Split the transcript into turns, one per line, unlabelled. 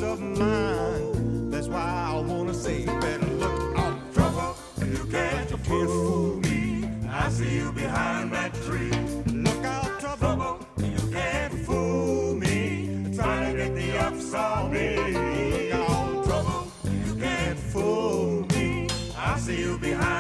peace of mind. That's why I wanna say, better look out. Trouble, you can't fool me. I see you behind that tree. Look out, trouble, you can't fool me. Trying to get the ups on me. Look out, trouble, you can't fool me. I see you behind